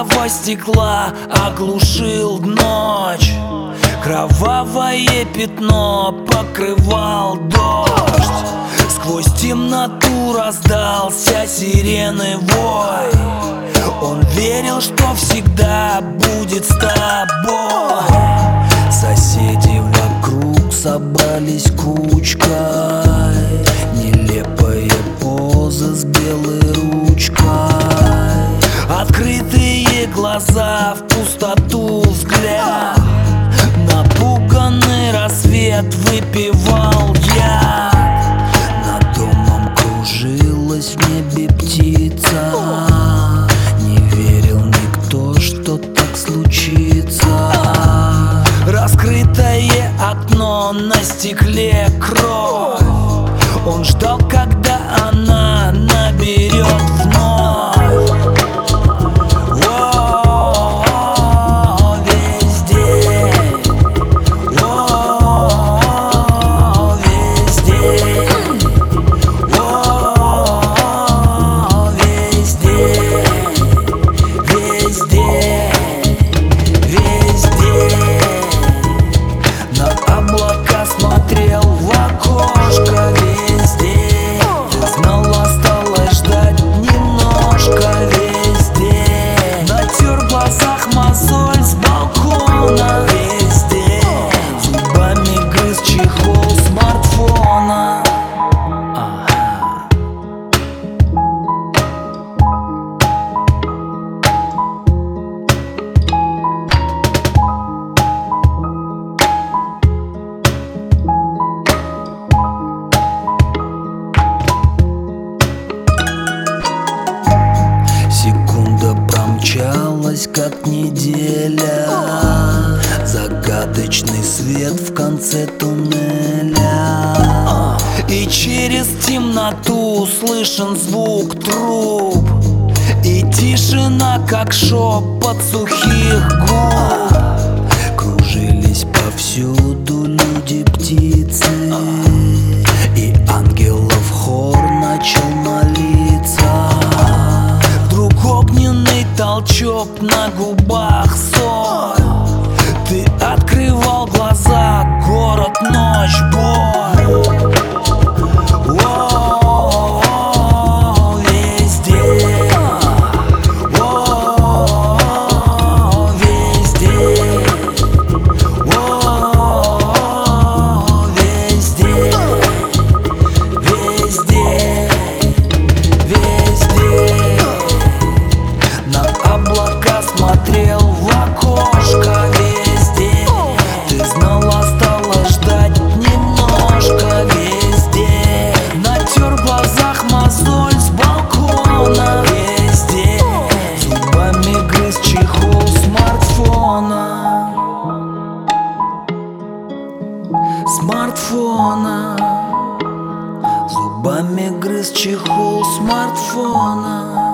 битого стекла оглушил ночь. Кровавое пятно покрывал дождь. Сквозь темноту раздался сирены вой. Он верил, что всегда будет с тобой. Соседи вокруг собрались кучкой. Нелепая поза с белой ручкой. Открытые глаза, в пустоту взгляд. Напуганный рассвет выпивал я. Над домом кружилась в небе птица. Не верил никто, что так случится. Раскрытое окно, на стекле кровь. Он ждал, когда она наберет вновь. Смотрел в окошко весь день. Ты знал, осталось ждать немножко весь день. Натер в глазах мозоль с балкона весь день. Зубами грыз чехол смартфона. Промчалась, как неделя. Загадочный свет в конце туннеля. И через темноту слышен звук труб. И тишина, как шепот сухих губ. Кружились повсюду люди, птицы. И ангелов хор начал молиться. Вдруг огненный толчок, на губах соль. Ты открывал глаза, город, ночь, боль. О, весь день. О, весь день. О, весь день. Весь день. Весь день. На облака смотрел в окошко весь день. Ты знал, осталось ждать немножко весь день. Натер в глазах мозоль с балкона весь день. Зубами грыз чехол смартфона. Смартфона. Зубами грыз чехол смартфона.